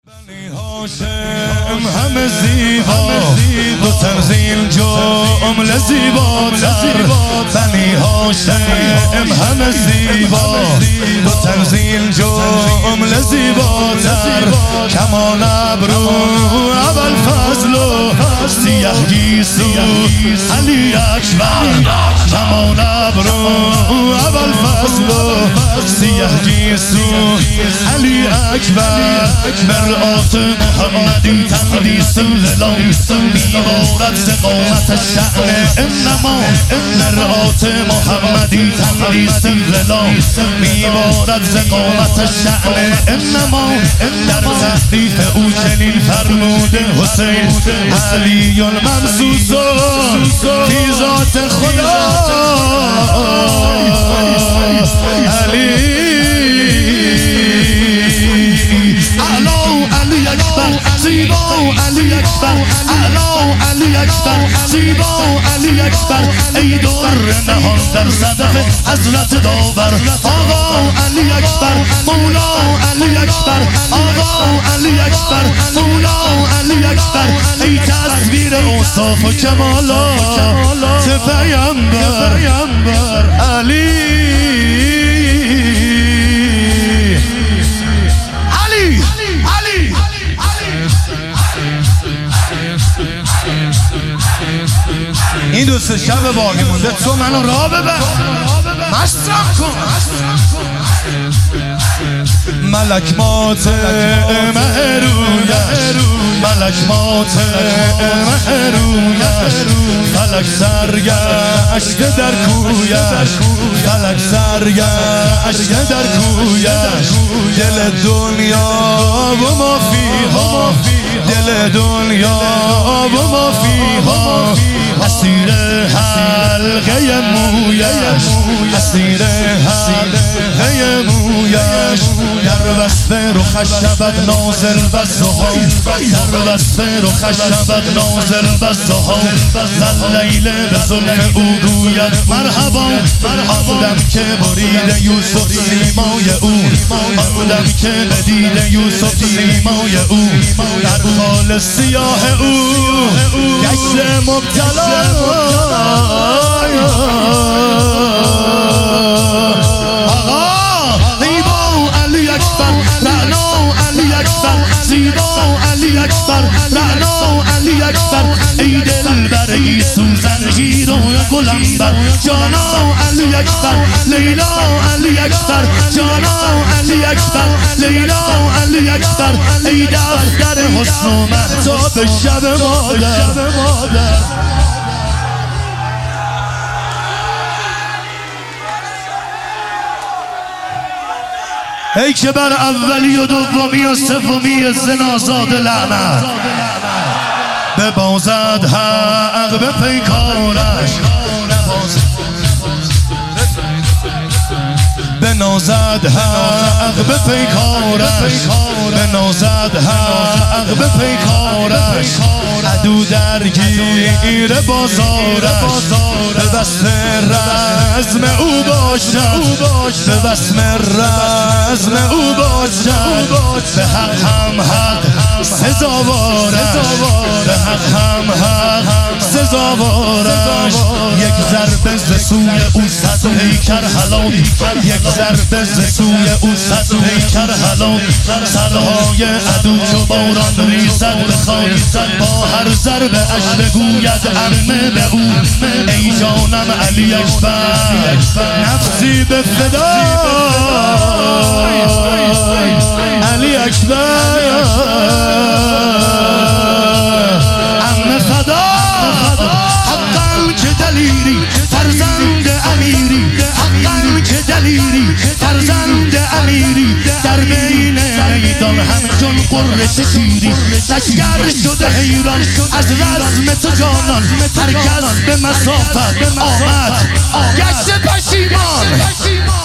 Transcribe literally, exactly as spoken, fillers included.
هاشم همه زیبا دو تنزیل جمله زیباتر بنی هاشم همه زیبا دو تنزیل جمله زیباتر کمان ابرو اول فضل و سیه گیسو علی اکبر کمان ابرو اول فضل و سیه گیسو علی اکبر مرآت محمدی تندیس للا میبارد ز قامت شأن انما مرآت محمدی تندیس للا میبارد ز قامت شأن انما در تحریف او چنین فرموده حسین علی الممسوس فی ذات خدا علی زیبا علی اکبر اعلا علی اکبر زیبا علی اکبر ای در نهان در صدف حضرت داور آقا علی اکبر مولا علی اکبر آقا علی اکبر مولا علی اکبر ای تصویر اوصاف و کمالات پیامبر علی این دوست شب باقی مونده تو منو راه ببر مصرف کن ملک مات مهرویش ملک مات مهرویش فلک سرگشته در کویش فلک سرگشته در کویش دل دنیا و ما فیها دل دنیا و ما فیها اسیر حلقه مویش اسیر حلقه مویش در وصف رخش شود نازل بزها در وصف رخش شود نازل بزها واللیل به ظلم او گوید مرحبا آمدم که برید یوسف سیمای او آمدم که بدید یوسف سیمای او در خال سیاه او گشت مبتلا آقا زیبا علی اکبر رعنا علی اکبر زیبا علی اکبر رعنا علی اکبر ای دلبر ای سوزن گیر و گلنبر جانا علی اکبر لیلا علی اکبر جانا علی اکبر لیلا علی اکبر ای دفتر حسن و مهتاب شب مادر ای که بر اولی و دومی و سومی زنازاد لعنت ببازد حق به پیکارش بنازد حق به پیکارش بنازد حق به پیکارش عدو درگیر بازارش به وصف رزم او باشد به وصف رزم او باشد به حق هم حق سزاوارش به حق هم حق سزاوارش یک ضربه ز سوی او صد پیکر هلاک یک ضربه ز سوی او صد پیکر هلاک سرهای عدو چو باران ریزد به خاک با هر ضربه اش بگوید عمه به او ای جانم علی اکبر نفسی به فدا علی اکبر عمه فدا حقا که دلیری فرزند امیری حقا که دلیری فرزند امیری در بین میدان همچون قرص شیری لشگر شده حیران از رزم تو جانان هر کس به مسافت آمد گشت پشیمان